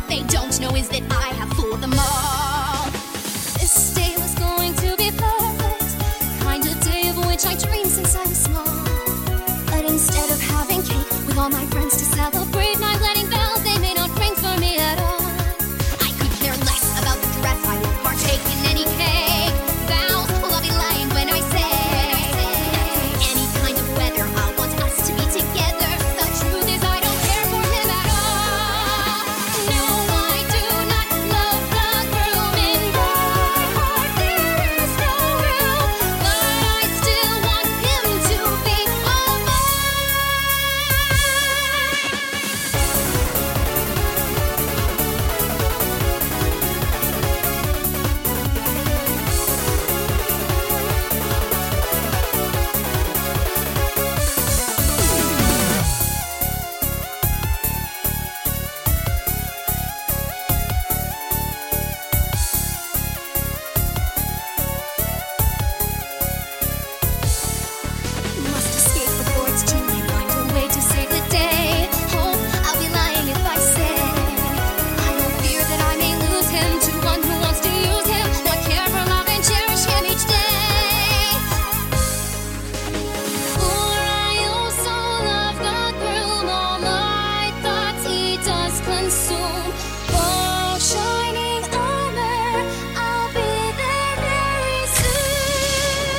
they don't know is that I have fooled them all. This day was going to be perfect, the kind of day of which I dreamed since I was small. But instead of having cake with all my friends to celebrate my wedding bells, they may not ring for me at all. I could care less about the dress, I will partake in any cake. Vows, well, I'll be lying when I say any kind of weather, I want us to be together. The truth is I don't care for him at all. No, I do not love the groom. In my heart there is no room, but I still want him to be all mine. Must escape before it's too late. Find a way to save the day. Oh, I'll be lying if I say I don't fear that I may lose him to one who wants to use him, not care for love and cherish him each day. For I also love the groom. All my thoughts he does consume. Oh, shining armor, I'll be there very soon.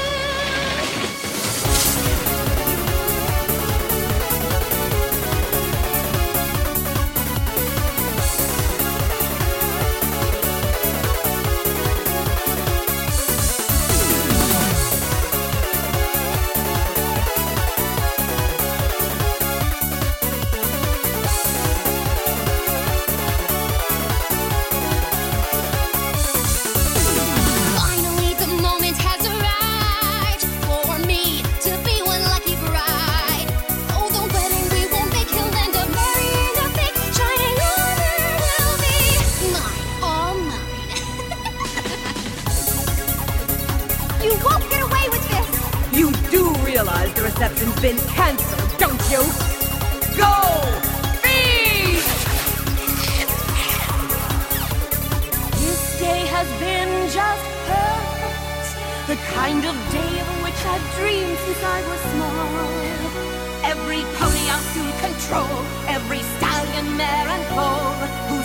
Finally, the moment has arrived for me to be one lucky bride. Oh, the wedding we won't make, he'll end up marrying a fake. Shining armor will be mine, all mine. You won't get away with this! You do realize the reception's been cancelled, don't you? Go! Feed! This day has been just perfect, the kind of day of which I've dreamed since I was small. Every pony out in control, every stallion, mare, and foal, who